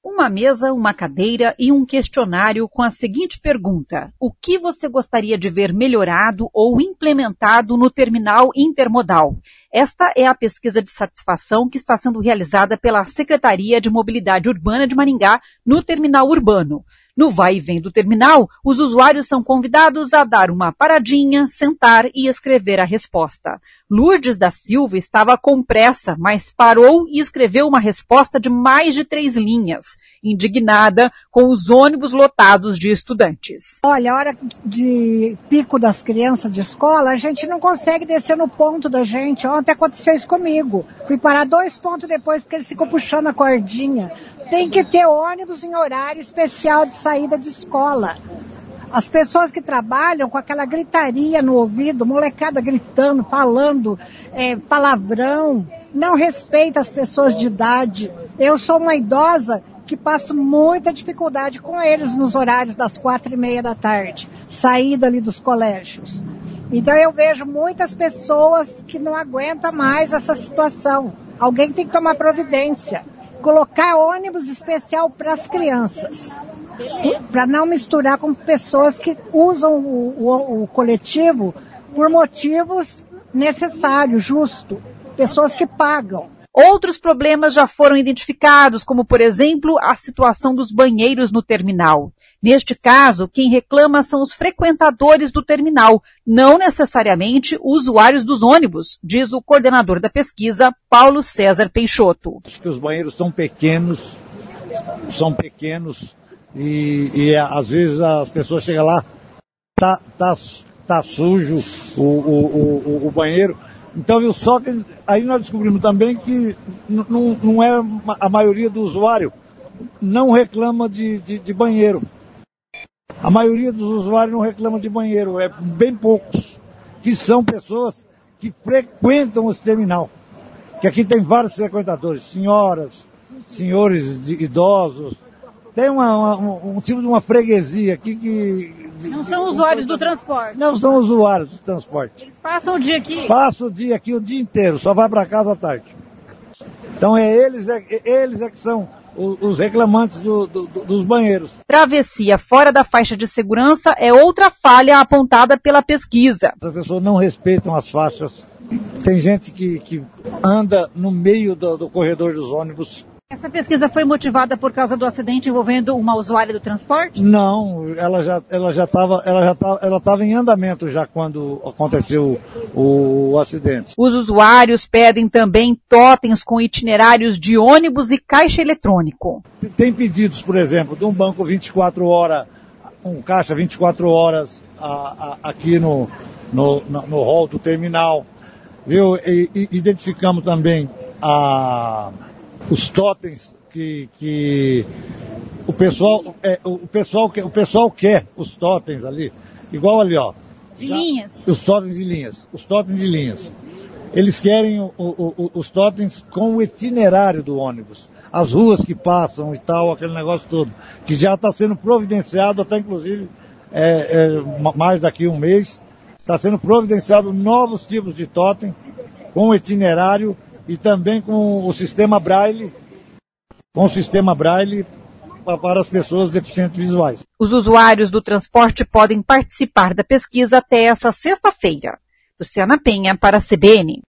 Uma mesa, uma cadeira e um questionário com a seguinte pergunta: o que você gostaria de ver melhorado ou implementado no terminal intermodal? Esta é a pesquisa de satisfação que está sendo realizada pela Secretaria de Mobilidade Urbana de Maringá no terminal urbano. No vai e vem do terminal, os usuários são convidados a dar uma paradinha, sentar e escrever a resposta. Lourdes da Silva estava com pressa, mas parou e escreveu uma resposta de mais de 3 linhas, indignada com os ônibus lotados de estudantes. Olha, a hora de pico das crianças de escola, a gente não consegue descer no ponto da gente. Ontem aconteceu isso comigo. Fui parar 2 pontos depois porque eles ficam puxando a cordinha. Tem que ter ônibus em horário especial de saída de escola. As pessoas que trabalham com aquela gritaria no ouvido, molecada gritando, falando palavrão, não respeita as pessoas de idade. Eu sou uma idosa que passo muita dificuldade com eles nos horários das 4:30 da tarde, saída ali dos colégios. Então eu vejo muitas pessoas que não aguentam mais essa situação. Alguém tem que tomar providência, colocar ônibus especial para as crianças, para não misturar com pessoas que usam o coletivo por motivos necessários, justos, pessoas que pagam. Outros problemas já foram identificados, como, por exemplo, a situação dos banheiros no terminal. Neste caso, quem reclama são os frequentadores do terminal, não necessariamente usuários dos ônibus, diz o coordenador da pesquisa, Paulo César Peixoto. Acho que os banheiros são pequenos e às vezes as pessoas chegam lá, tá sujo o banheiro. Então, viu, só que aí nós descobrimos também que não é a maioria do usuário não reclama de banheiro. A maioria dos usuários não reclama de banheiro, é bem poucos, que são pessoas que frequentam esse terminal. Que aqui tem vários frequentadores, senhoras, senhores idosos. Tem um tipo de uma freguesia aqui que... Não são usuários do transporte. Não são usuários do transporte. Eles passam o dia aqui? Passam o dia aqui o dia inteiro, só vai para casa à tarde. Então eles que são os reclamantes dos banheiros. Travessia fora da faixa de segurança é outra falha apontada pela pesquisa. As pessoas não respeitam as faixas. Tem gente que anda no meio do corredor dos ônibus. Essa pesquisa foi motivada por causa do acidente envolvendo uma usuária do transporte? Não, ela estava em andamento já quando aconteceu o acidente. Os usuários pedem também totens com itinerários de ônibus e caixa eletrônico. Tem pedidos, por exemplo, de um banco 24 horas, um caixa 24 horas aqui no hall do terminal. Viu? E identificamos também os totens que o pessoal quer os totens ali, igual ali, ó. De linhas? Os totens de linhas. Eles querem os totens com o itinerário do ônibus, as ruas que passam e tal, aquele negócio todo, que já está sendo providenciado, até inclusive mais daqui a um mês, está sendo providenciado novos tipos de totem com itinerário e também com o sistema Braille, para as pessoas deficientes visuais. Os usuários do transporte podem participar da pesquisa até essa sexta-feira. Luciana Penha, para a CBN.